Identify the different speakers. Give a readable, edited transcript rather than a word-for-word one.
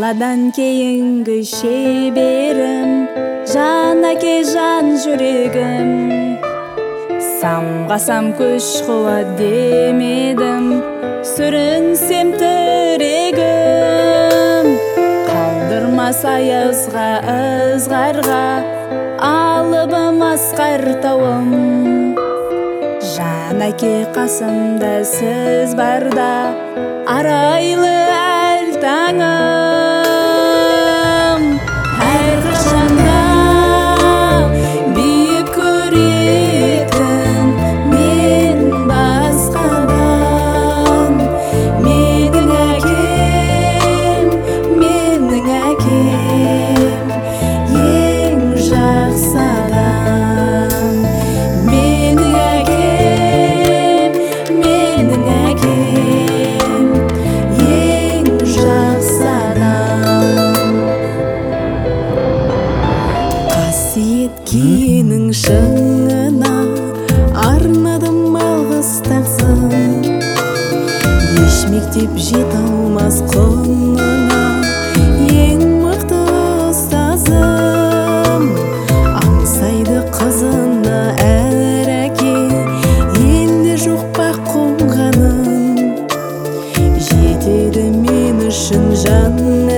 Speaker 1: жаңадан кейінгі шеберім, жан әке жан жүрегім. Самғасам күш қуат демедім, сүрінсем тірегім. Қалдырмас аязға ызғарға, алыбым асқар тауым. Жан әке қасымда сіз барда, арайлы әр таңым. Әрқашанда биік көретін мен басқадан. Менің әкем, менің әкем, ең жақсы адам. Менің әкем, менің әкем, ең жақсы адам. Қасиеткенің шыңына арнадым алғыс тағзым. Еш мектеп жете алмас құныңа, ең мықты ұстазым. Аңсайды қызына әр әке, елде жоқ бақ қонғаным. Жетеді мен үшін жан